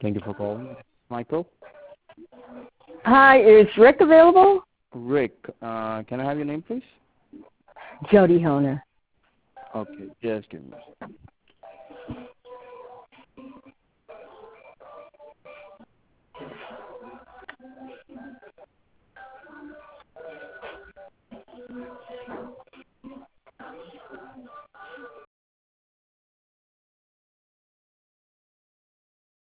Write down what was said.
Thank you for calling. Michael? Hi, is Rick available? Rick, can I have your name, please? Jody Honer. Okay, just give me a second.